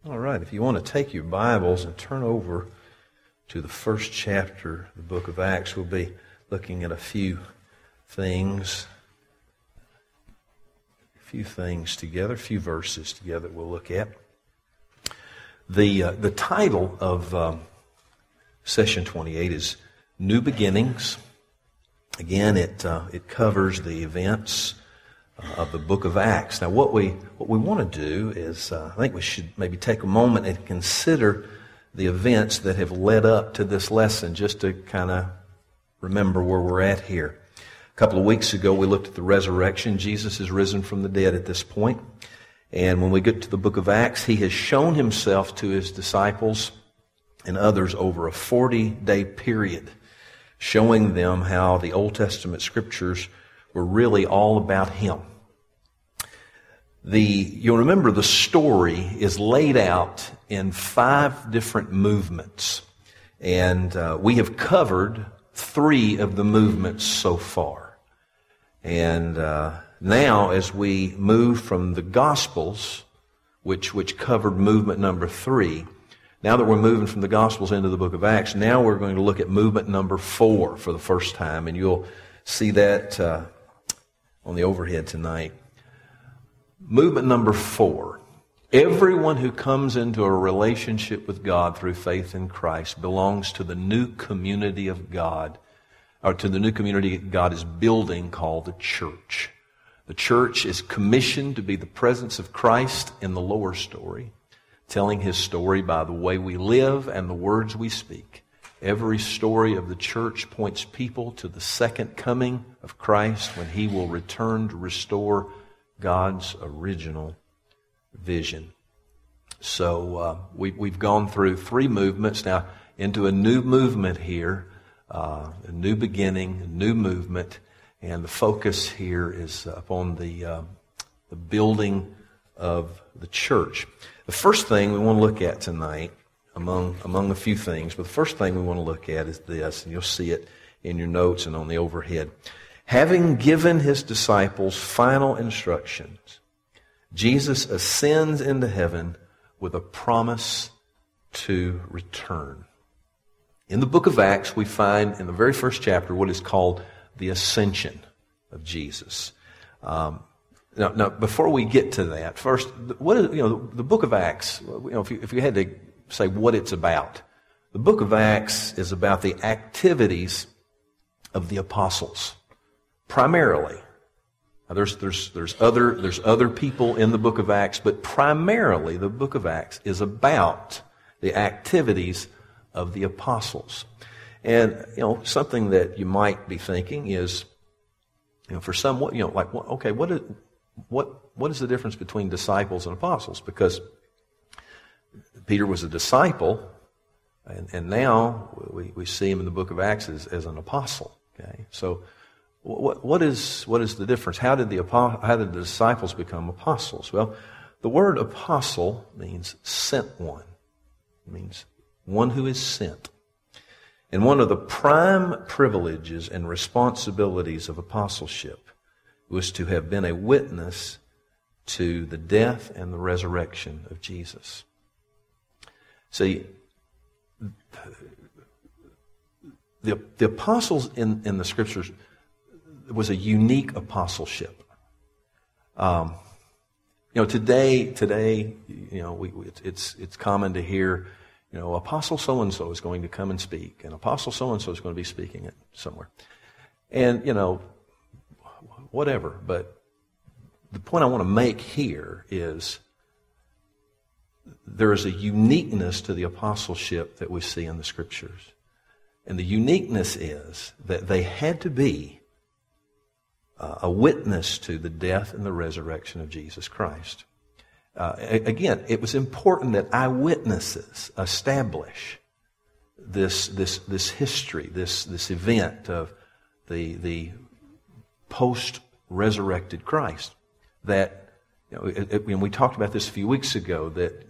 All right, if you want to take your Bibles and turn over to the first chapter of the book of Acts, we'll be looking at a few things together, a few verses together we'll look at. The title of Session 28 is New Beginnings. Again, it covers the events of the book of Acts. Now, what we want to do is, I think we should maybe take a moment and consider the events that have led up to this lesson, just to kind of remember where we're at here. A couple of weeks ago, we looked at the resurrection. Jesus is risen from the dead at this point. And when we get to the book of Acts, he has shown himself to his disciples and others over a 40-day period, showing them how the Old Testament scriptures were really all about him. You'll remember the story is laid out in 5 different movements. And we have covered 3 of the movements so far. And now as we move from the Gospels, which covered movement number 3, now that we're moving from the Gospels into the book of Acts, now we're going to look at movement number 4 for the first time. And you'll see that on the overhead tonight. Movement number 4. Everyone who comes into a relationship with God through faith in Christ belongs to the new community of God, or to the new community God is building called the church. The church is commissioned to be the presence of Christ in the lower story, telling his story by the way we live and the words we speak. Every story of the church points people to the second coming of Christ, when he will return to restore God's original vision. So we've gone through 3 movements, now into a new movement here, a new beginning, a new movement, and the focus here is upon the building of the church. The first thing we want to look at tonight, among a few things, but the first thing we want to look at is this, and you'll see it in your notes and on the overhead. Having given his disciples final instructions, Jesus ascends into heaven with a promise to return. In the book of Acts, we find in the very first chapter what is called the ascension of Jesus. Now, before we get to that, first, what is the book of Acts? If you had to say what it's about, the book of Acts is about the activities of the apostles, primarily. Now, there's other people in the book of Acts, but primarily the book of Acts is about the activities of the apostles. And something that you might be thinking is, for some, what is the difference between disciples and apostles? Because Peter was a disciple, and now we see him in the book of Acts as an apostle. Okay, so what is the difference? How did the disciples become apostles? Well, the word apostle means sent one. It means one who is sent. And one of the prime privileges and responsibilities of apostleship was to have been a witness to the death and the resurrection of Jesus. See, the apostles in the scriptures was a unique apostleship. Today, it's common to hear, Apostle so-and-so is going to come and speak, and Apostle so-and-so is going to be speaking it somewhere. And, whatever. But the point I want to make here is there is a uniqueness to the apostleship that we see in the Scriptures. And the uniqueness is that they had to be a witness to the death and the resurrection of Jesus Christ. Again, it was important that eyewitnesses establish this history, this event of the post-resurrected Christ. That we talked about this a few weeks ago. That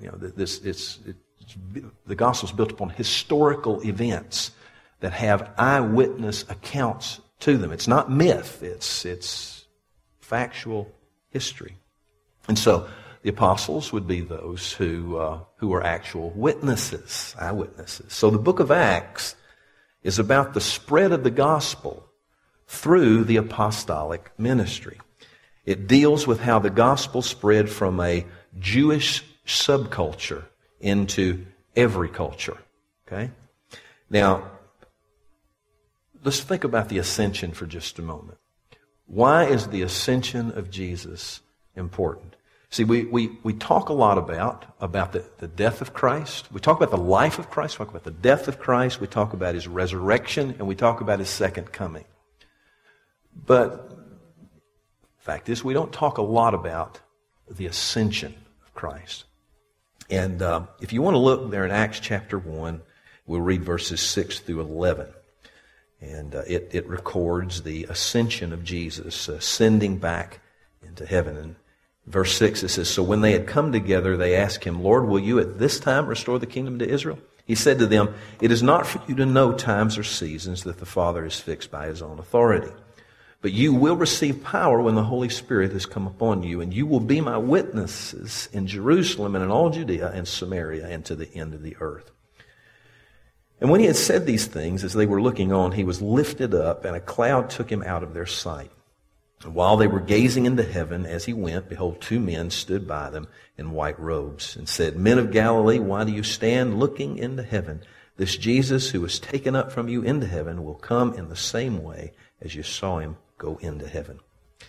the gospel is built upon historical events that have eyewitness accounts to them. It's not myth. It's factual history. And so the apostles would be those who are actual witnesses, eyewitnesses. So the book of Acts is about the spread of the gospel through the apostolic ministry. It deals with how the gospel spread from a Jewish subculture into every culture. Okay? Now, let's think about the ascension for just a moment. Why is the ascension of Jesus important? See, we talk a lot about the death of Christ. We talk about the life of Christ. We talk about the death of Christ. We talk about His resurrection. And we talk about His second coming. But the fact is, we don't talk a lot about the ascension of Christ. And if you want to look there in Acts chapter 1, we'll read verses 6 through 11. And it records the ascension of Jesus, ascending back into heaven. And verse 6, it says, "So when they had come together, they asked Him, 'Lord, will you at this time restore the kingdom to Israel?' He said to them, 'It is not for you to know times or seasons that the Father has fixed by His own authority. But you will receive power when the Holy Spirit has come upon you, and you will be my witnesses in Jerusalem and in all Judea and Samaria and to the end of the earth.' And when He had said these things, as they were looking on, He was lifted up, and a cloud took Him out of their sight. And while they were gazing into heaven as He went, behold, 2 men stood by them in white robes, and said, 'Men of Galilee, why do you stand looking into heaven? This Jesus who was taken up from you into heaven will come in the same way as you saw Him go into heaven.'"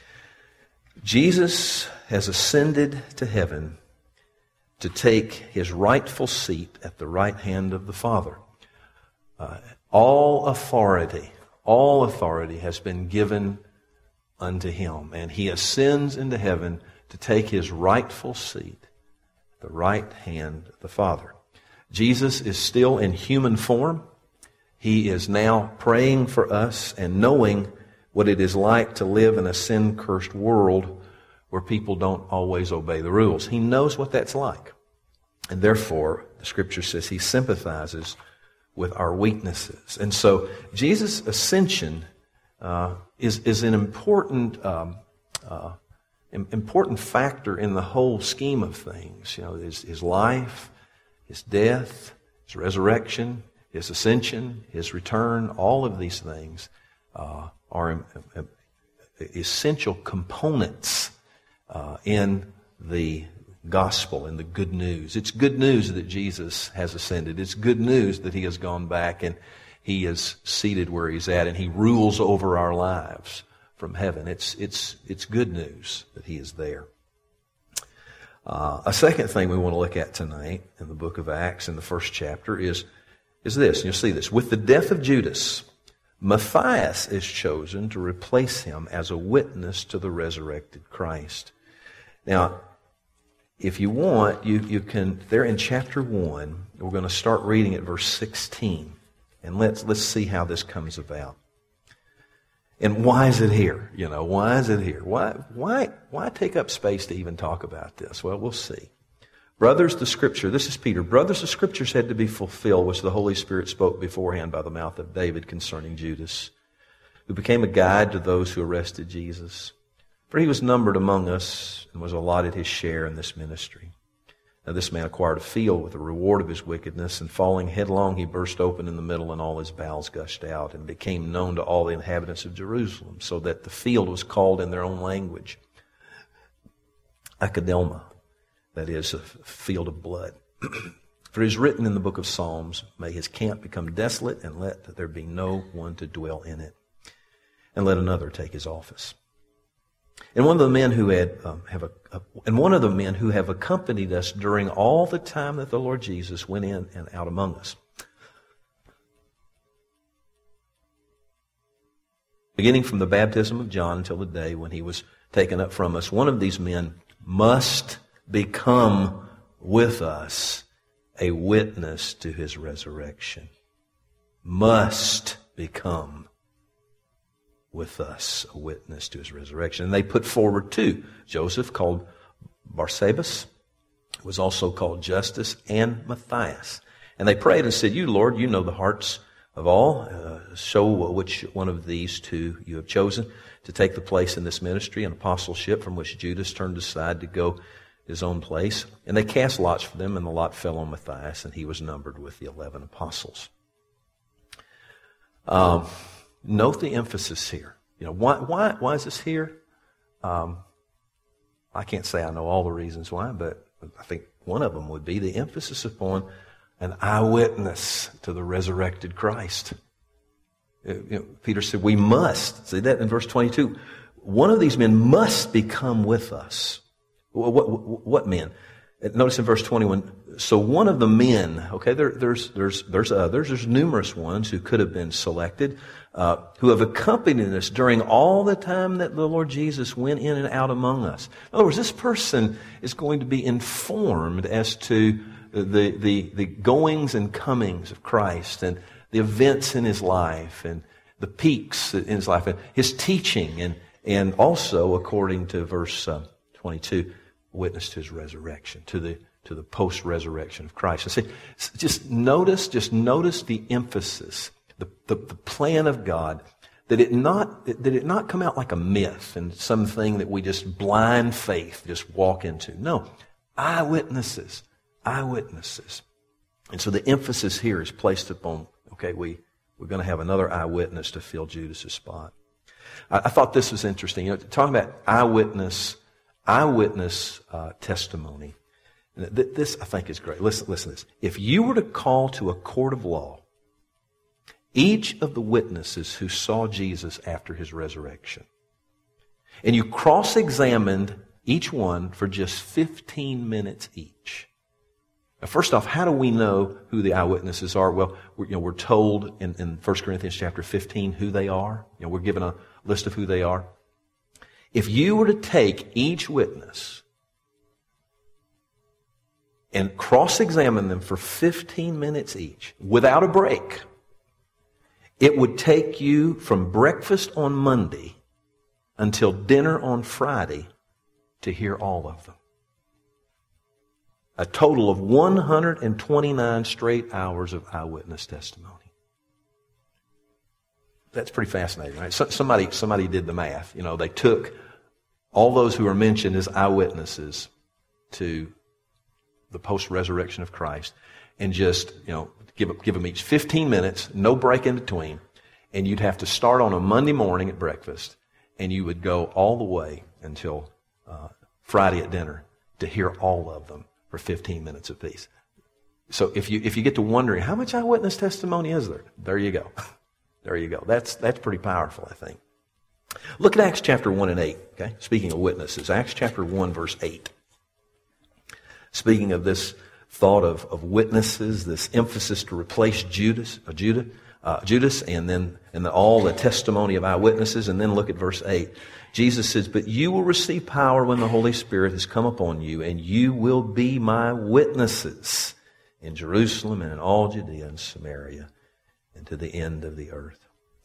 Jesus has ascended to heaven to take His rightful seat at the right hand of the Father. All authority has been given unto Him, and He ascends into heaven to take His rightful seat at the right hand of the Father. Jesus is still in human form. He is now praying for us and knowing what it is like to live in a sin-cursed world where people don't always obey the rules. He knows what that's like. And therefore, the Scripture says He sympathizes with our weaknesses. And so Jesus' ascension is an important factor in the whole scheme of things. You know, His life, His death, His resurrection, His ascension, His return, all of these things are essential components in the gospel and the good news. It's good news that Jesus has ascended. It's good news that He has gone back and He is seated where He's at and He rules over our lives from heaven. It's good news that He is there. A second thing we want to look at tonight in the book of Acts in the first chapter is this. And you'll see this. With the death of Judas, Matthias is chosen to replace him as a witness to the resurrected Christ. Now, if you want, you can, there in chapter 1, we're going to start reading at verse 16. And let's see how this comes about. And why is it here? You know, why is it here? Why take up space to even talk about this? Well, we'll see. Brothers, the Scripture, this is Peter. Brothers, the Scriptures had to be fulfilled, which the Holy Spirit spoke beforehand by the mouth of David concerning Judas, who became a guide to those who arrested Jesus. For he was numbered among us and was allotted his share in this ministry. Now this man acquired a field with the reward of his wickedness, and falling headlong he burst open in the middle, and all his bowels gushed out, and became known to all the inhabitants of Jerusalem, so that the field was called in their own language Akeldama, that is, a field of blood. For it is written in the book of Psalms, "May his camp become desolate, and let there be no one to dwell in it, and let another take his office." And one of the men who have accompanied us during all the time that the Lord Jesus went in and out among us, beginning from the baptism of John until the day when he was taken up from us, one of these men must become with us a witness to his resurrection. Must become with us a witness to his resurrection. And they put forward two. Joseph, called Barsabbas, was also called Justus, and Matthias. And they prayed and said, "You, Lord, you know the hearts of all. Show which one of these two you have chosen to take the place in this ministry and apostleship from which Judas turned aside to go his own place. And they cast lots for them, and the lot fell on Matthias, and he was numbered with the 11 apostles. Note the emphasis here. Why is this here? I can't say I know all the reasons why, but I think one of them would be the emphasis upon an eyewitness to the resurrected Christ. Peter said, we must. See that in verse 22. One of these men must become with us. What men? Notice in verse 21. So one of the men, okay, there's others. There's numerous ones who could have been selected, who have accompanied us during all the time that the Lord Jesus went in and out among us. In other words, this person is going to be informed as to the goings and comings of Christ and the events in his life and the peaks in his life and his teaching and also, according to verse 22, witness to his resurrection, to the post-resurrection of Christ. I say, just notice the emphasis, the plan of God, that it not come out like a myth and something that we just blind faith just walk into. No, eyewitnesses. And so the emphasis here is placed upon, okay, we're going to have another eyewitness to fill Judas' spot. I thought this was interesting. Talking about eyewitness testimony. This, I think, is great. Listen to this. If you were to call to a court of law each of the witnesses who saw Jesus after his resurrection, and you cross-examined each one for just 15 minutes each. Now, first off, how do we know who the eyewitnesses are? Well, we're told in 1 Corinthians chapter 15 who they are. We're given a list of who they are. If you were to take each witness and cross-examine them for 15 minutes each, without a break, it would take you from breakfast on Monday until dinner on Friday to hear all of them. A total of 129 straight hours of eyewitness testimony. That's pretty fascinating, right? Somebody did the math. They took all those who are mentioned as eyewitnesses to the post-resurrection of Christ and just, give them each 15 minutes, no break in between, and you'd have to start on a Monday morning at breakfast, and you would go all the way until Friday at dinner to hear all of them for 15 minutes apiece. So if you get to wondering, how much eyewitness testimony is there? There you go. There you go. That's pretty powerful, I think. Look at Acts chapter 1 and 8. Okay? Speaking of witnesses, Acts chapter 1, verse 8. Speaking of this thought of witnesses, this emphasis to replace Judas, and then all the testimony of eyewitnesses, and then look at verse 8. Jesus says, "But you will receive power when the Holy Spirit has come upon you, and you will be my witnesses in Jerusalem and in all Judea and Samaria and to the end of the earth."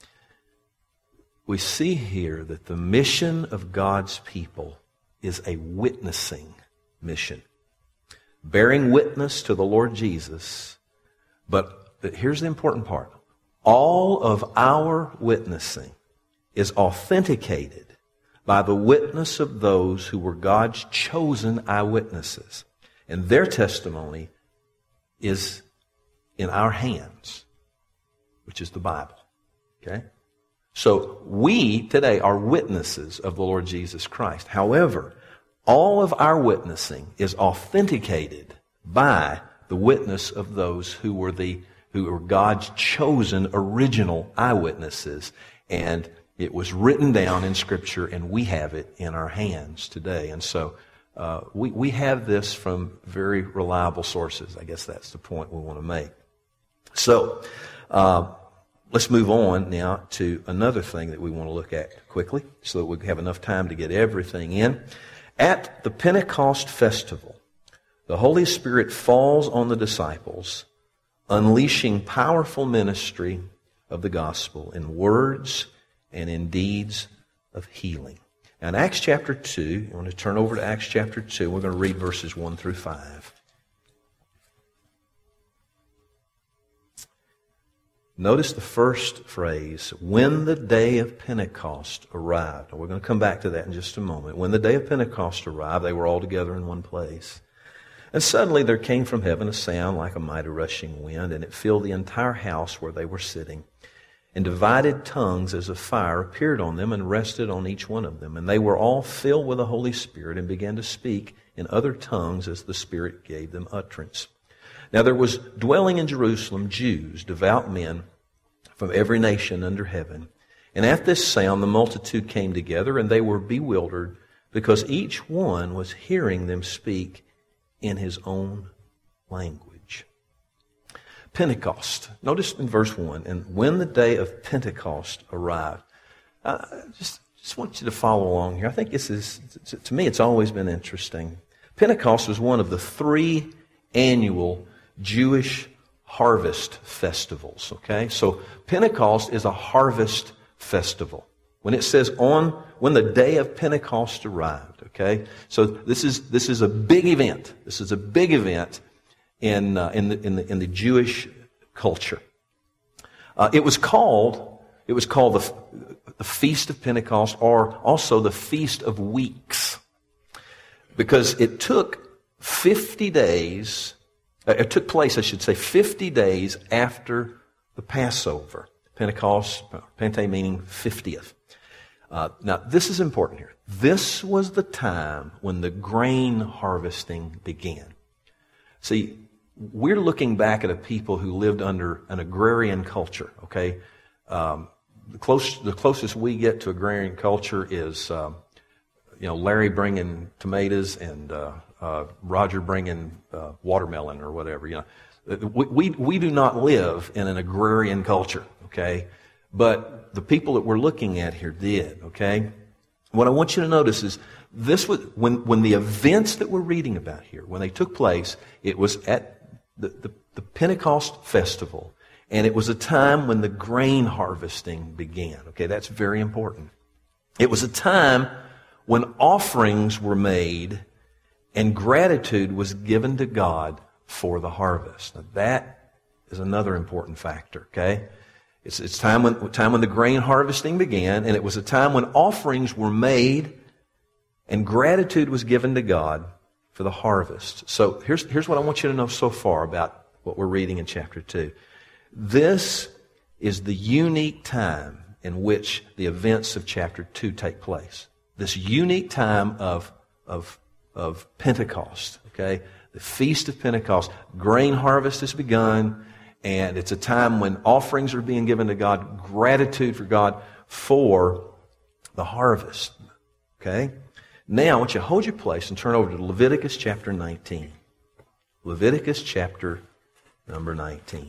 We see here that the mission of God's people is a witnessing mission. Bearing witness to the Lord Jesus. But here's the important part. All of our witnessing is authenticated by the witness of those who were God's chosen eyewitnesses. And their testimony is in our hands, which is the Bible. Okay? So we today are witnesses of the Lord Jesus Christ. However, all of our witnessing is authenticated by the witness of those who were God's chosen original eyewitnesses. And it was written down in Scripture, and we have it in our hands today. And so we have this from very reliable sources. I guess that's the point we want to make. So let's move on now to another thing that we want to look at quickly so that we have enough time to get everything in. At the Pentecost festival, the Holy Spirit falls on the disciples, unleashing powerful ministry of the gospel in words and in deeds of healing. Now in Acts chapter 2, you want to turn over to Acts chapter 2. We're going to read verses 1 through 5. Notice the first phrase, when the day of Pentecost arrived. And we're going to come back to that in just a moment. When the day of Pentecost arrived, they were all together in one place. And suddenly there came from heaven a sound like a mighty rushing wind, and it filled the entire house where they were sitting. And divided tongues as of fire appeared on them and rested on each one of them. And they were all filled with the Holy Spirit and began to speak in other tongues as the Spirit gave them utterance. Now there was dwelling in Jerusalem Jews, devout men from every nation under heaven. And at this sound the multitude came together, and they were bewildered, because each one was hearing them speak in his own language. Pentecost. Notice in verse 1, and when the day of Pentecost arrived. Just want you to follow along here. I think this is, to me, it's always been interesting. Pentecost was one of the 3 annual Jewish harvest festivals, okay? So Pentecost is a harvest festival. When it says when the day of Pentecost arrived, okay? So this is a big event. This is a big event in the Jewish culture. It was called the Feast of Pentecost, or also the Feast of Weeks, because it took 50 days. It took place, I should say, 50 days after the Passover. Pentecost, Pente meaning 50th. Now, this is important here. This was the time when the grain harvesting began. See, we're looking back at a people who lived under an agrarian culture, okay? The closest we get to agrarian culture is, Larry bringing tomatoes and Roger bringing watermelon or whatever. We do not live in an agrarian culture, okay? But the people that we're looking at here did, okay? What I want you to notice is this was when the events that we're reading about here, when they took place, it was at the Pentecost festival, and it was a time when the grain harvesting began. Okay, that's very important. It was a time when offerings were made and gratitude was given to God for the harvest. Now that is another important factor, okay? It's time when the grain harvesting began, and it was a time when offerings were made and gratitude was given to God for the harvest. So here's what I want you to know so far about what we're reading in chapter 2. This is the unique time in which the events of chapter 2 take place. This unique time of Pentecost, okay? The Feast of Pentecost. Grain harvest has begun, and it's a time when offerings are being given to God, gratitude for God for the harvest, okay? Now, I want you to hold your place and turn over to Leviticus chapter 19. Leviticus chapter number 19.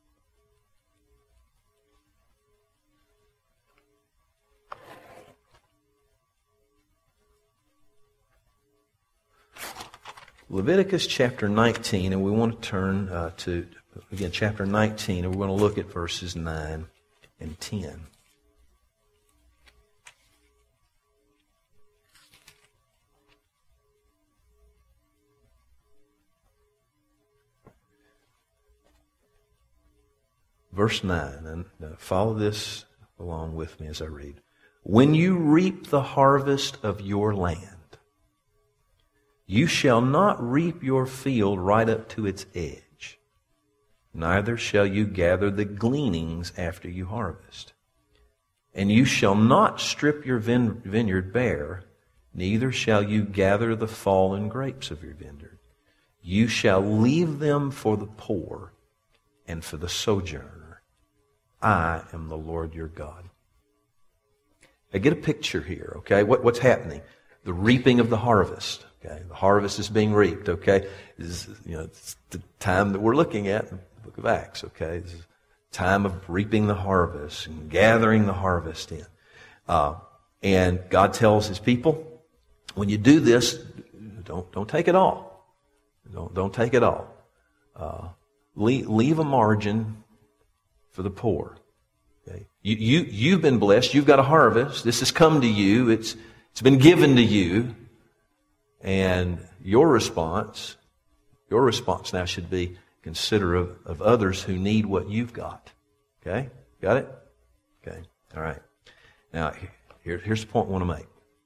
Leviticus chapter 19, and we want to turn to, again, chapter 19, and we're going to look at verses 9 and 10. Verse 9, and follow this along with me as I read. When you reap the harvest of your land, you shall not reap your field right up to its edge, neither shall you gather the gleanings after you harvest. And you shall not strip your vineyard bare, neither shall you gather the fallen grapes of your vineyard. You shall leave them for the poor and for the sojourner. I am the Lord your God. Now get a picture here, okay? What's happening? The reaping of the harvest. Okay, the harvest is being reaped. Okay, it's the time that we're looking at in the book of Acts. Okay, this is time of reaping the harvest and gathering the harvest in. And God tells His people, when you do this, don't take it all. Don't take it all. Leave a margin for the poor. Okay, you've been blessed. You've got a harvest. This has come to you. It's been given to you. And your response now should be considerate of others who need what you've got. Okay? Got it? Okay. All right. Now, here's the point I want to make.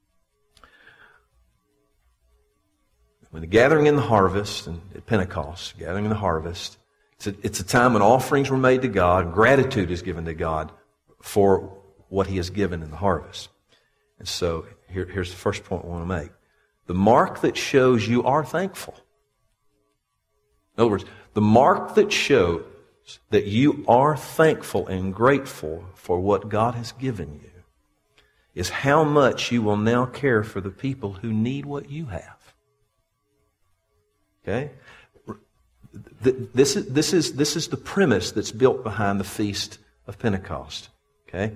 When the gathering in the harvest, and at Pentecost, gathering in the harvest, it's a time when offerings were made to God, and gratitude is given to God for what He has given in the harvest. And so, here's the first point I want to make. The mark that shows you are thankful. In other words, the mark that shows that you are thankful and grateful for what God has given you is how much you will now care for the people who need what you have. Okay? This is the premise that's built behind the Feast of Pentecost. Okay?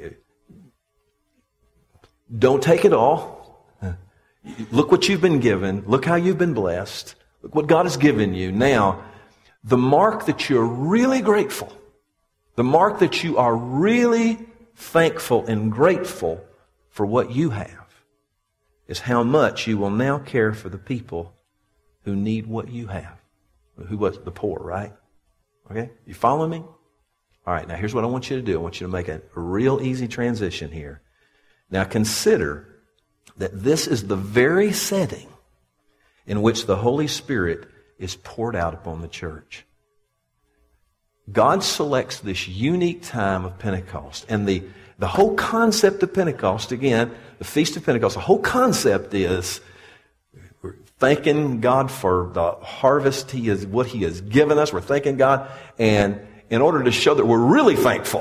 Don't take it all. Look what you've been given. Look how you've been blessed. Look what God has given you. Now, the mark that you're really grateful, the mark that you are really thankful and grateful for what you have, is how much you will now care for the people who need what you have. Who was the poor, right? Okay? You follow me? All right, now here's what I want you to do. I want you to make a real easy transition here. Now consider that this is the very setting in which the Holy Spirit is poured out upon the church. God selects this unique time of Pentecost. And the whole concept of Pentecost, again, the Feast of Pentecost, the whole concept is we're thanking God for the harvest what He has given us. We're thanking God. And in order to show that we're really thankful,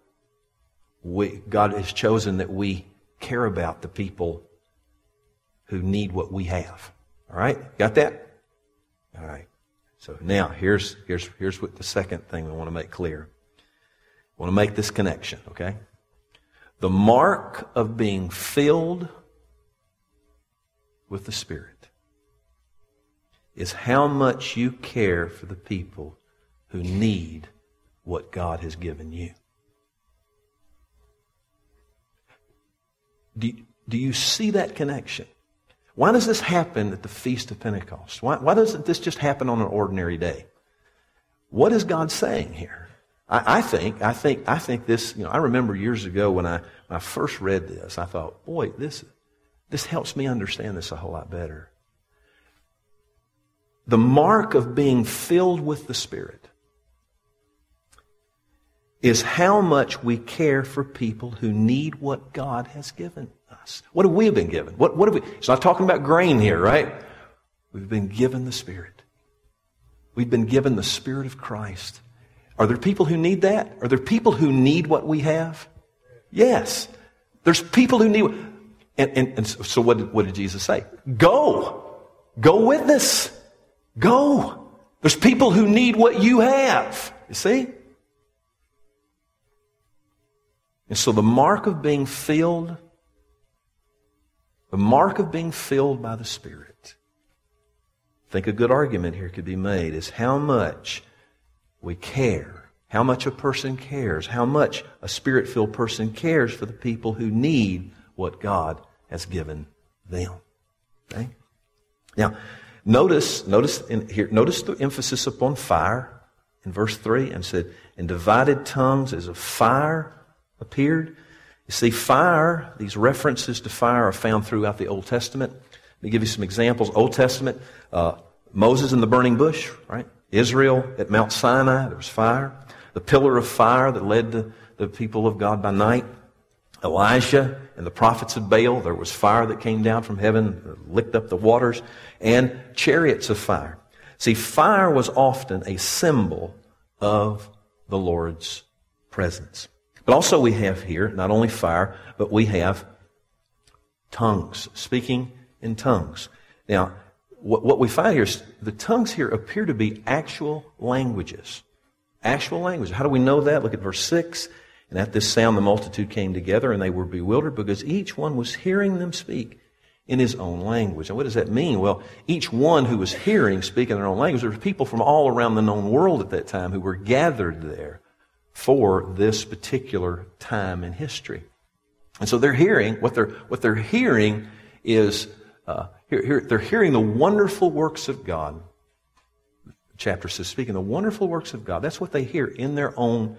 God has chosen that we care about the people who need what we have. All right? Got that? All right. So now, here's what the second thing we want to make clear. I want to make this connection, okay? The mark of being filled with the Spirit is how much you care for the people who need what God has given you. Do you see that connection? Why does this happen at the Feast of Pentecost? Why doesn't this just happen on an ordinary day? What is God saying here? I think this, I remember years ago when I first read this, I thought, boy, this helps me understand this a whole lot better. The mark of being filled with the Spirit is how much we care for people who need what God has given us. What have we been given? What have we? It's not talking about grain here, right? We've been given the Spirit. We've been given the Spirit of Christ. Are there people who need that? Are there people who need what we have? Yes. There's people who need. And so what did Jesus say? Go. Go witness. Go. There's people who need what you have. You see? And so the mark of being filled by the Spirit, I think a good argument here could be made, is how much we care, how much a person cares, how much a Spirit-filled person cares for the people who need what God has given them. Okay? Now, notice the emphasis upon fire in verse 3, and said, and divided tongues as of fire appeared. You see, fire, these references to fire are found throughout the Old Testament. Let me give you some examples. Old Testament, Moses in the burning bush, right? Israel at Mount Sinai, there was fire. The pillar of fire that led the people of God by night. Elijah and the prophets of Baal, there was fire that came down from heaven, licked up the waters, and chariots of fire. See, fire was often a symbol of the Lord's presence. But also we have here, not only fire, but we have tongues, speaking in tongues. Now, what we find here is the tongues here appear to be actual languages. Actual languages. How do we know that? Look at verse 6. And at this sound the multitude came together, and they were bewildered because each one was hearing them speak in his own language. And what does that mean? Well, each one who was hearing speak in their own language, there were people from all around the known world at that time who were gathered there for this particular time in history. And so they're hearing, what they're hearing is, they're hearing the wonderful works of God. The chapter says, speaking the wonderful works of God. That's what they hear in their own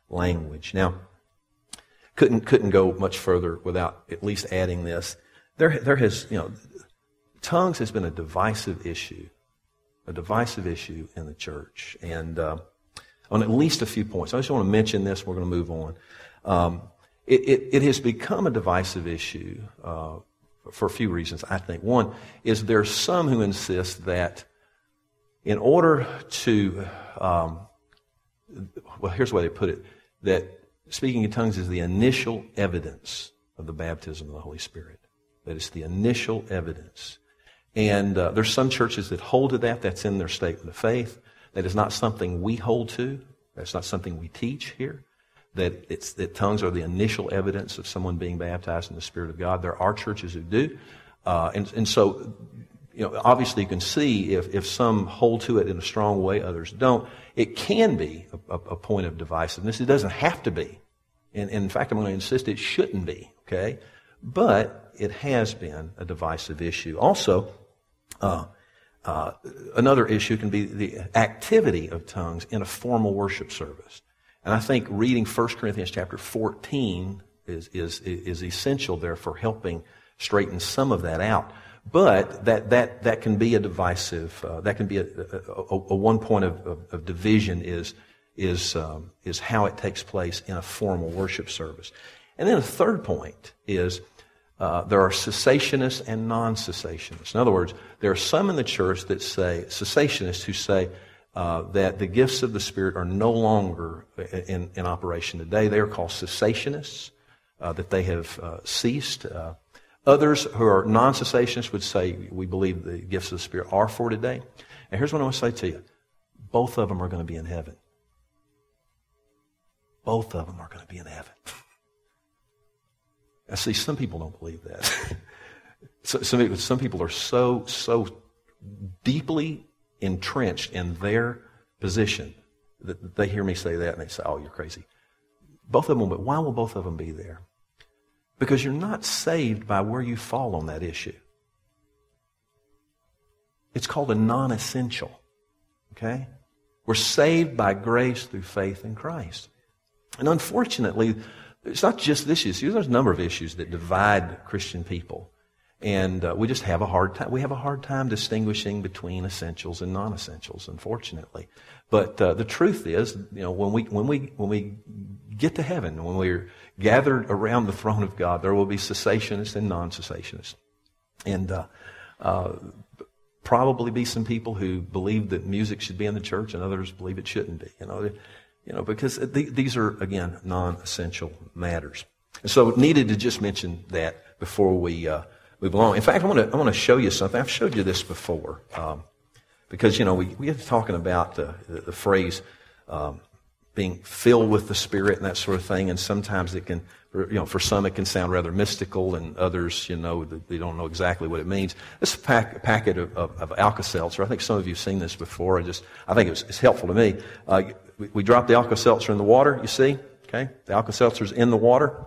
language. Now, couldn't go much further without at least adding this. There has, tongues has been a divisive issue in the church. And on at least a few points. I just want to mention this, we're going to move on. It has become a divisive issue for a few reasons, I think. One is there are some who insist that in order to, here's the way they put it, that speaking in tongues is the initial evidence of the baptism of the Holy Spirit. That it's the initial evidence. And there's some churches that hold to that. That's in their statement of faith. That is not something we hold to. That's not something we teach here. That tongues are the initial evidence of someone being baptized in the Spirit of God. There are churches who do. And so, obviously you can see if some hold to it in a strong way, others don't. It can be a point of divisiveness. It doesn't have to be. And in fact, I'm going to insist it shouldn't be, okay? But it has been a divisive issue. Also, another issue can be the activity of tongues in a formal worship service. And I think reading 1 Corinthians chapter 14 is essential there for helping straighten some of that out. But that can be a divisive, that can be a one point of division is how it takes place in a formal worship service. And then a third point is there are cessationists and non-cessationists. In other words, there are some in the church that say, cessationists who say that the gifts of the Spirit are no longer in operation today. They are called cessationists, that they have ceased. Others who are non-cessationists would say, we believe the gifts of the Spirit are for today. And here's what I want to say to you. Both of them are going to be in heaven. Both of them are going to be in heaven. I see some people don't believe that. Some people are so deeply entrenched in their position that they hear me say that and they say, oh, you're crazy. Both of them, but why will both of them be there? Because you're not saved by where you fall on that issue. It's called a non-essential. Okay? We're saved by grace through faith in Christ. And unfortunately, it's not just this issue. There's a number of issues that divide Christian people. And we just have a hard time. We have a hard time distinguishing between essentials and non-essentials, unfortunately. But the truth is, when we get to heaven, when we're gathered around the throne of God, there will be cessationists and non-cessationists, and probably be some people who believe that music should be in the church, and others believe it shouldn't be. Because these are again non-essential matters. And so, needed to just mention that before we move along. In fact, I want to show you something. I've showed you this before, because we get to talking about the phrase being filled with the Spirit and that sort of thing, and sometimes it can, for some it can sound rather mystical, and others, they don't know exactly what it means. This packet of Alka-Seltzer. I think some of you've seen this before. I think it's helpful to me. We drop the Alka-Seltzer in the water. You see, okay, the Alka-Seltzer's in the water.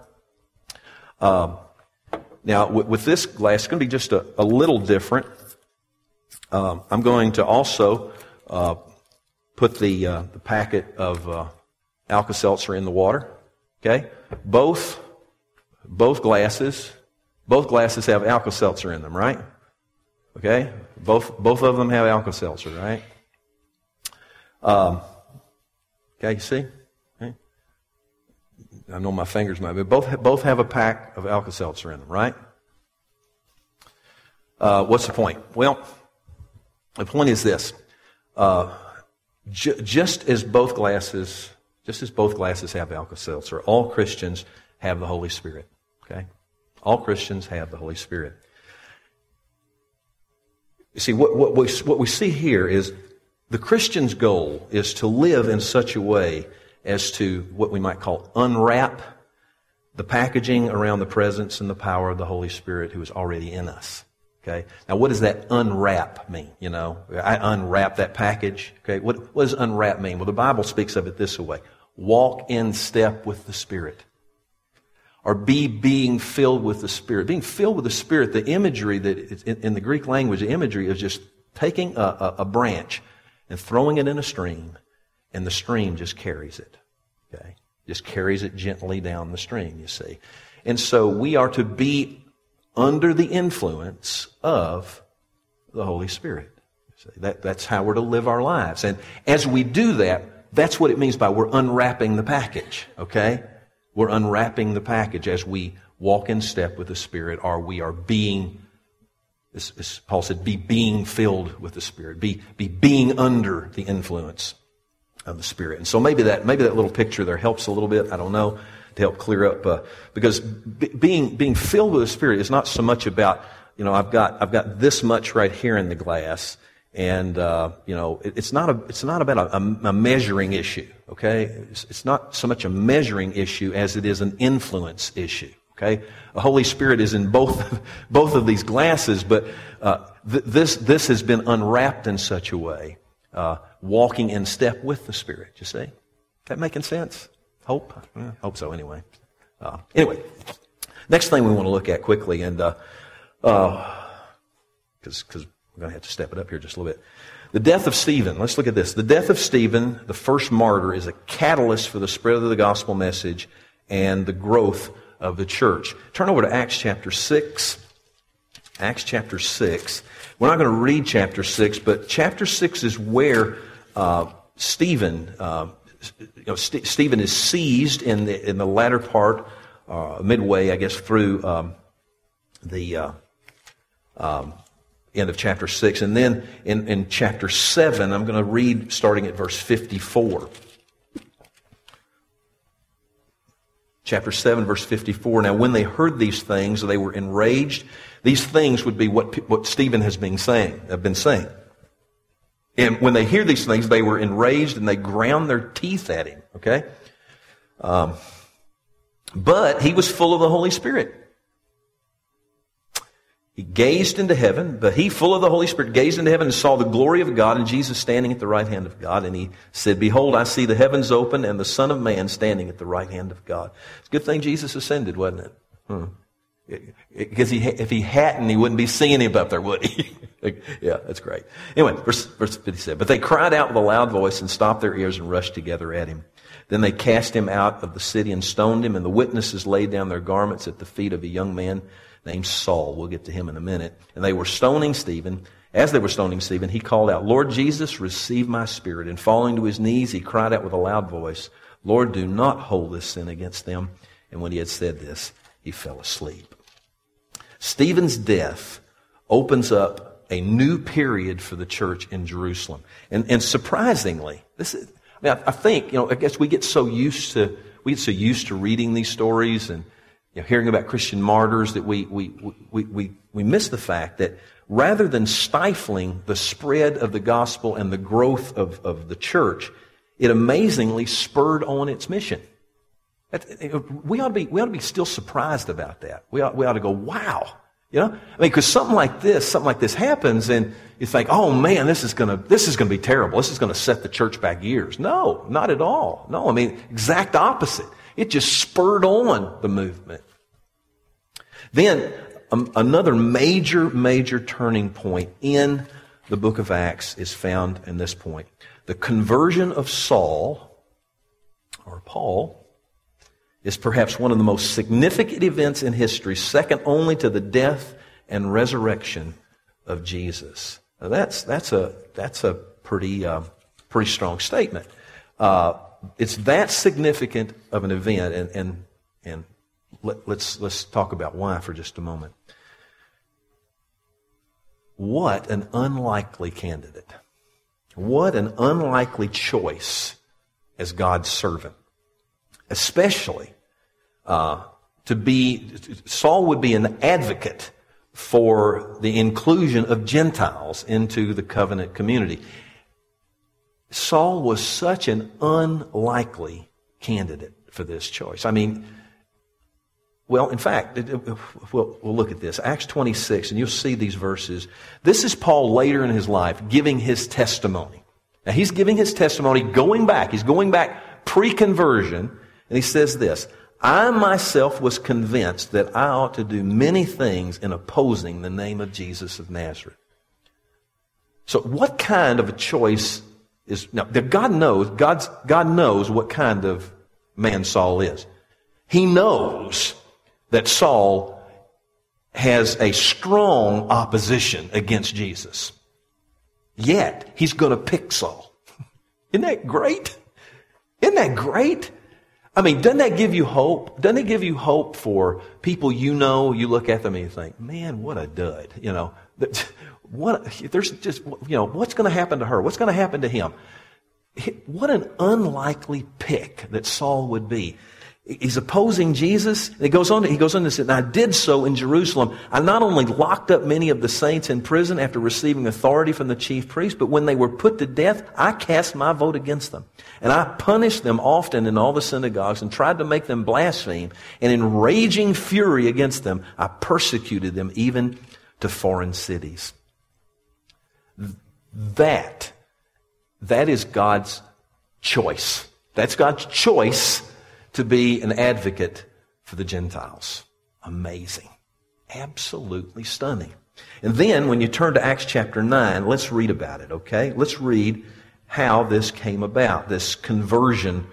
Now, with this glass, it's going to be just a little different. I'm going to also put the packet of Alka-Seltzer in the water. Okay, both glasses have Alka-Seltzer in them, right? Okay, both of them have Alka-Seltzer, right? Okay, you see? Okay. I know my fingers might be. Both have a pack of Alka-Seltzer in them, right? What's the point? Well, the point is this: just as both glasses have Alka-Seltzer, all Christians have the Holy Spirit. Okay, all Christians have the Holy Spirit. You see, what we see here is the Christian's goal is to live in such a way as to what we might call unwrap the packaging around the presence and the power of the Holy Spirit who is already in us. Okay. Now, what does that unwrap mean? I unwrap that package. Okay. What does unwrap mean? Well, the Bible speaks of it this way: walk in step with the Spirit, or being filled with the Spirit. Being filled with the Spirit. The imagery that is in the Greek language, the imagery is just taking a branch and throwing it in a stream, and the stream just carries it. Okay. Just carries it gently down the stream, you see. And so we are to be under the influence of the Holy Spirit. That's how we're to live our lives. And as we do that, that's what it means by we're unwrapping the package, okay? We're unwrapping the package as we walk in step with the Spirit, or we are being, as Paul said, be being filled with the Spirit, be being under the influence of the Spirit. And so maybe that little picture there helps a little bit, I don't know, to help clear up, because being filled with the Spirit is not so much about, I've got this much right here in the glass, and it's not about a measuring issue, okay? It's not so much a measuring issue as it is an influence issue, okay? The Holy Spirit is in both of these glasses, but this has been unwrapped in such a way, walking in step with the Spirit. You see, that making sense? Hope so. Anyway, next thing we want to look at quickly, and because we're going to have to step it up here just a little bit. The death of Stephen. Let's look at this. The death of Stephen, the first martyr, is a catalyst for the spread of the gospel message and the growth of the church. Turn over to Acts chapter 6. Acts chapter 6. We're not going to read chapter 6, but chapter 6 is where Stephen is seized in the latter part, midway, I guess, through the end of chapter 6. And then in chapter 7, I'm going to read starting at verse 54. Chapter 7, verse 54. Now, when they heard these things, they were enraged. These things would be what Stephen have been saying. And when they hear these things, they were enraged and they ground their teeth at him. Okay? But he was full of the Holy Spirit. He gazed into heaven, but he, full of the Holy Spirit, gazed into heaven and saw the glory of God and Jesus standing at the right hand of God. And he said, "Behold, I see the heavens open and the Son of Man standing at the right hand of God." It's a good thing Jesus ascended, wasn't it? Because if he hadn't, he wouldn't be seeing him up there, would he? Yeah, that's great. Anyway, verse 57. But they cried out with a loud voice and stopped their ears and rushed together at him. Then they cast him out of the city and stoned him, and the witnesses laid down their garments at the feet of a young man named Saul. We'll get to him in a minute. And they were stoning Stephen. As they were stoning Stephen, he called out, "Lord Jesus, receive my spirit." And falling to his knees, he cried out with a loud voice, "Lord, do not hold this sin against them." And when he had said this, he fell asleep. Stephen's death opens up a new period for the church in Jerusalem. And surprisingly, I think, I guess we get so used to reading these stories and hearing about Christian martyrs that we miss the fact that rather than stifling the spread of the gospel and the growth of the church, it amazingly spurred on its mission. We ought to be still surprised about that. We ought to go, wow. Because something like this happens, and you think, oh man, this is gonna be terrible. This is gonna set the church back years. No, not at all. No, exact opposite. It just spurred on the movement. Then another major turning point in the book of Acts is found in this point. The conversion of Saul, or Paul, is perhaps one of the most significant events in history, second only to the death and resurrection of Jesus. Now that's a pretty strong statement. It's that significant of an event, and let's talk about why for just a moment. What an unlikely candidate! What an unlikely choice as God's servant. Especially Saul would be an advocate for the inclusion of Gentiles into the covenant community. Saul was such an unlikely candidate for this choice. In fact, we'll look at this. Acts 26, and you'll see these verses. This is Paul later in his life giving his testimony. Now, he's giving his testimony going back. He's going back pre-conversion. And he says this, "I myself was convinced that I ought to do many things in opposing the name of Jesus of Nazareth." So what kind of a choice is... Now, God knows what kind of man Saul is. He knows that Saul has a strong opposition against Jesus. Yet, he's going to pick Saul. Isn't that great? Isn't that great? I mean, doesn't that give you hope? Doesn't it give you hope for people you know, you look at them and you think, man, what a dud. You know, there's just, you know, what's going to happen to her? What's going to happen to him? What an unlikely pick that Saul would be. He's opposing Jesus. And he goes on to say, and I did so in Jerusalem. I not only locked up many of the saints in prison after receiving authority from the chief priest, but when they were put to death, I cast my vote against them. And I punished them often in all the synagogues and tried to make them blaspheme. And in raging fury against them, I persecuted them even to foreign cities. That is God's choice. That's God's choice to be an advocate for the Gentiles. Amazing. Absolutely stunning. And then when you turn to Acts chapter 9, let's read about it, okay? Let's read how this came about, this conversion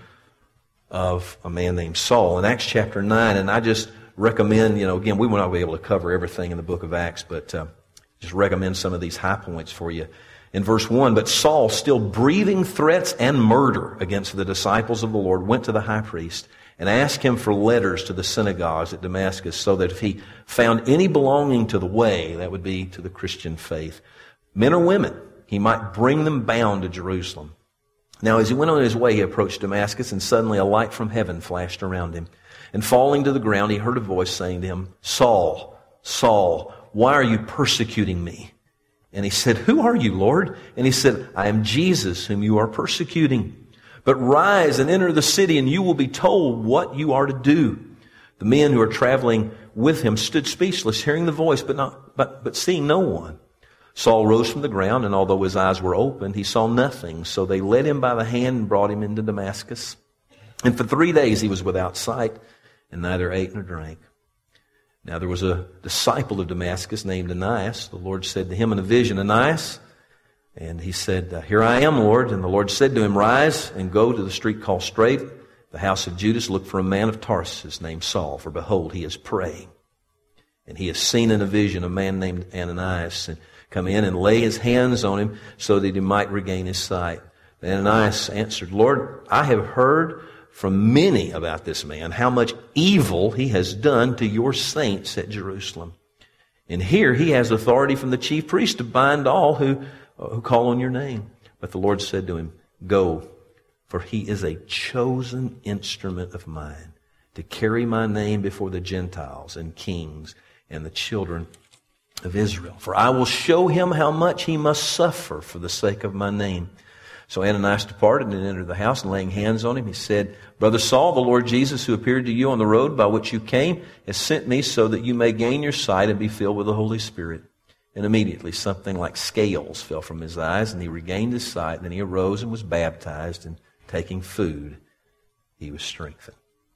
of a man named Saul. In Acts chapter 9, and I just recommend, you know, again, we will not be able to cover everything in the book of Acts, but just recommend some of these high points for you. In verse 1, but Saul, still breathing threats and murder against the disciples of the Lord, went to the high priest and asked him for letters to the synagogues at Damascus, so that if he found any belonging to the way, that would be to the Christian faith, men or women, he might bring them bound to Jerusalem. Now as he went on his way, he approached Damascus, and suddenly a light from heaven flashed around him. And falling to the ground, he heard a voice saying to him, Saul, Saul, why are you persecuting me? And he said, who are you, Lord? And he said, I am Jesus, whom you are persecuting. But rise and enter the city, and you will be told what you are to do. The men who are traveling with him stood speechless, hearing the voice, but seeing no one. Saul rose from the ground, and although his eyes were opened, he saw nothing. So they led him by the hand and brought him into Damascus. And for 3 days he was without sight, and neither ate nor drank. Now there was a disciple of Damascus named Ananias. The Lord said to him in a vision, Ananias. And he said, here I am, Lord. And the Lord said to him, rise and go to the street called Straight, the house of Judas. Look for a man of Tarsus named Saul, for behold, he is praying. And he has seen in a vision a man named Ananias and come in and lay his hands on him so that he might regain his sight. And Ananias answered, Lord, I have heard from many about this man, how much evil he has done to your saints at Jerusalem. And here he has authority from the chief priest to bind all who call on your name. But the Lord said to him, go, for he is a chosen instrument of mine to carry my name before the Gentiles and kings and the children of Israel. For I will show him how much he must suffer for the sake of my name. So Ananias departed and entered the house, and laying hands on him, he said, Brother Saul, the Lord Jesus, who appeared to you on the road by which you came, has sent me so that you may gain your sight and be filled with the Holy Spirit. And immediately something like scales fell from his eyes, and he regained his sight. And then he arose and was baptized, and taking food, he was strengthened.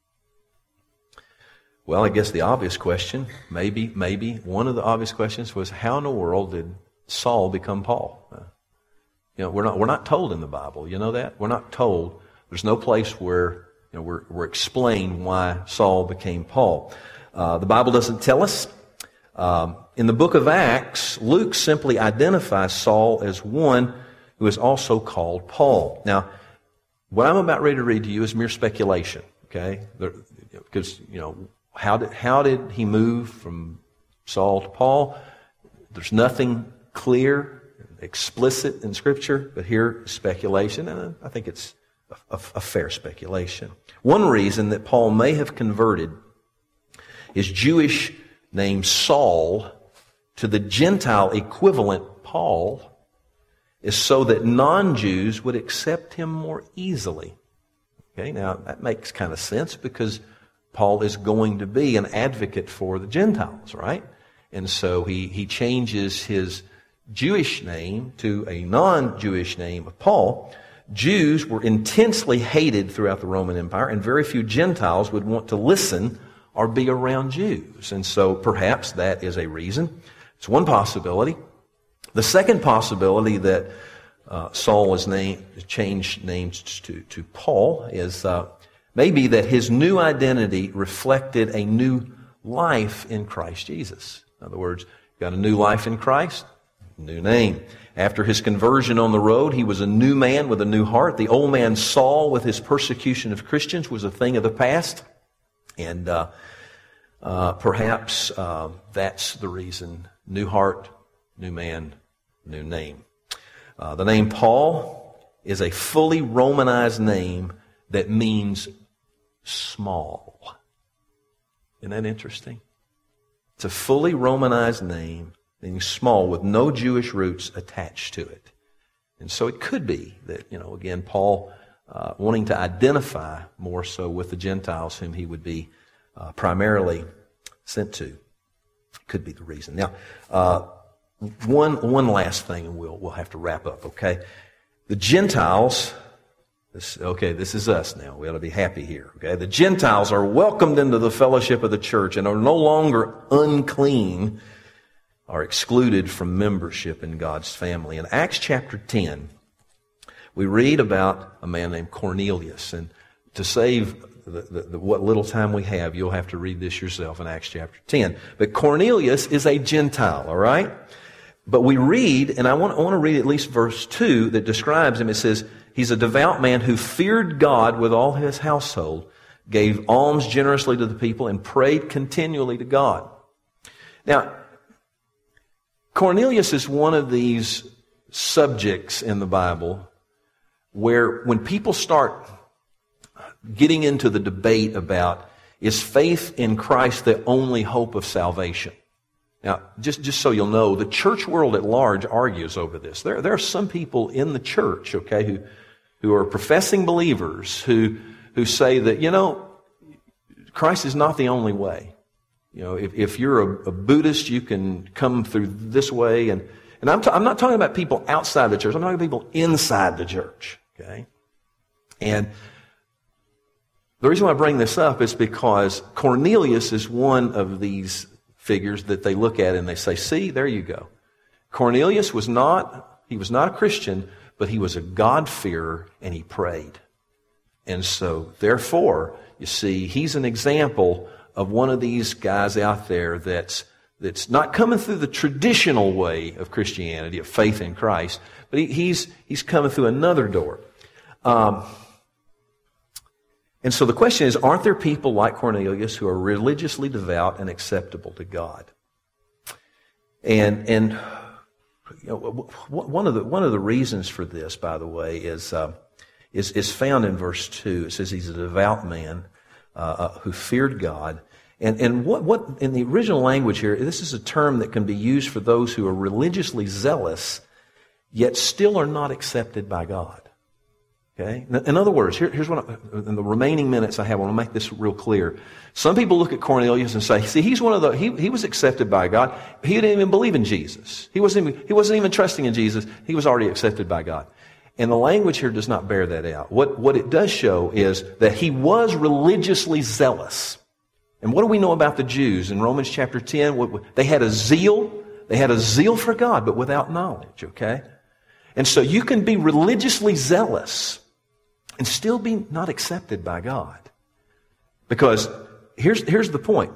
Well, I guess the obvious question, maybe one of the obvious questions was, how in the world did Saul become Paul? You know, we're not told in the Bible. You know that? We're not told. There's no place where, you know, we're explained why Saul became Paul. The Bible doesn't tell us. In the book of Acts, Luke simply identifies Saul as one who is also called Paul. Now, what I'm about ready to read to you is mere speculation. Okay, because you know how did he move from Saul to Paul? There's nothing clear, explicit in Scripture, but here is speculation, and I think it's a fair speculation. One reason that Paul may have converted his Jewish name Saul to the Gentile equivalent Paul is so that non-Jews would accept him more easily. Okay, now that makes kind of sense because Paul is going to be an advocate for the Gentiles, right? And so he changes his Jewish name to a non-Jewish name of Paul. Jews were intensely hated throughout the Roman Empire, and very few Gentiles would want to listen or be around Jews. And so perhaps that is a reason. It's one possibility. The second possibility that Saul was changed names to Paul is Maybe that his new identity reflected a new life in Christ Jesus. In other words, got a new life in Christ, new name. After his conversion on the road, he was a new man with a new heart. The old man Saul, with his persecution of Christians, was a thing of the past. And perhaps that's the reason. New heart, new man, new name. The name Paul is a fully Romanized name that means small. Isn't that interesting? It's a fully Romanized name, meaning small, with no Jewish roots attached to it. And so it could be that, again, Paul wanting to identify more so with the Gentiles whom he would be primarily sent to. Could be the reason. Now, one last thing, and we'll have to wrap up, okay? The Gentiles, this is us now. We ought to be happy here, okay? The Gentiles are welcomed into the fellowship of the church and are no longer unclean, are excluded from membership in God's family. In Acts chapter 10, we read about a man named Cornelius. And to save what little time we have, you'll have to read this yourself in Acts chapter 10. But Cornelius is a Gentile, all right? But we read, and I want to read at least verse 2 that describes him. It says, he's a devout man who feared God with all his household, gave alms generously to the people, and prayed continually to God. Now, Cornelius is one of these subjects in the Bible where when people start getting into the debate about, is faith in Christ the only hope of salvation? Now, just so you'll know, the church world at large argues over this. There are some people in the church, okay, who are professing believers who say that, Christ is not the only way. If you're a Buddhist, you can come through this way. And I'm not talking about people outside the church. I'm talking about people inside the church, okay? And the reason why I bring this up is because Cornelius is one of these figures that they look at and they say, see, there you go. Cornelius was not a Christian, but he was a God-fearer and he prayed. And so, therefore, you see, he's an example of one of these guys out there that's not coming through the traditional way of Christianity, of faith in Christ, but he's coming through another door. And so the question is, aren't there people like Cornelius who are religiously devout and acceptable to God? And one of the reasons for this, by the way, is found in verse 2. It says he's a devout man who feared God. And what in the original language here, this is a term that can be used for those who are religiously zealous, yet still are not accepted by God. Okay? In other words, here's what in the remaining minutes I have, I want to make this real clear. Some people look at Cornelius and say, see, he's one of the, he was accepted by God. He didn't even believe in Jesus. He wasn't even trusting in Jesus. He was already accepted by God. And the language here does not bear that out. What it does show is that he was religiously zealous. And what do we know about the Jews? In Romans chapter 10, they had a zeal for God, but without knowledge, okay? And so you can be religiously zealous and still be not accepted by God. Because here's the point.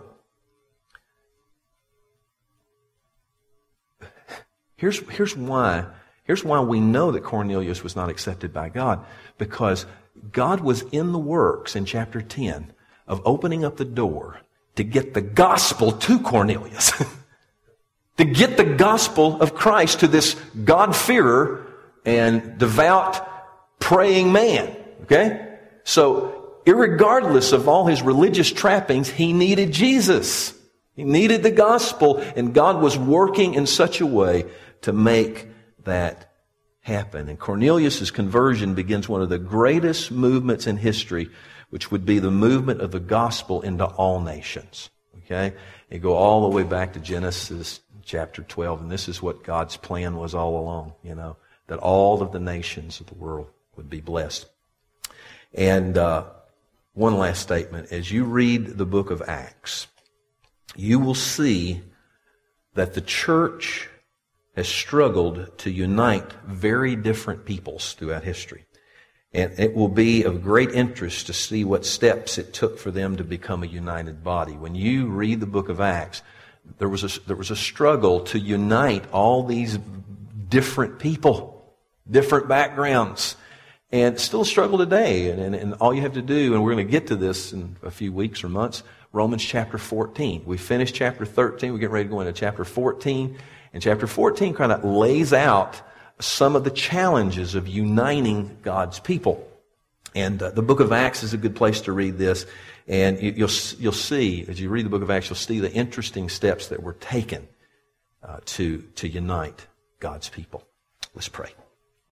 Here's why we know that Cornelius was not accepted by God. Because God was in the works in chapter 10 of opening up the door to get the gospel to Cornelius. To get the gospel of Christ to this God-fearer and devout praying man. Okay? So, irregardless of all his religious trappings, he needed Jesus. He needed the gospel, and God was working in such a way to make that happen. And Cornelius' conversion begins one of the greatest movements in history, which would be the movement of the gospel into all nations. Okay? You go all the way back to Genesis chapter 12, and this is what God's plan was all along, that all of the nations of the world would be blessed. And one last statement. As you read the book of Acts, you will see that the church has struggled to unite very different peoples throughout history. And it will be of great interest to see what steps it took for them to become a united body. When you read the book of Acts, there was a struggle to unite all these different people, different backgrounds. And it's still a struggle today. And all you have to do, and we're going to get to this in a few weeks or months, Romans chapter 14. We finished chapter 13. We're getting ready to go into chapter 14. And chapter 14 kind of lays out some of the challenges of uniting God's people. And the book of Acts is a good place to read this. And you'll see, as you read the book of Acts, you'll see the interesting steps that were taken to unite God's people. Let's pray.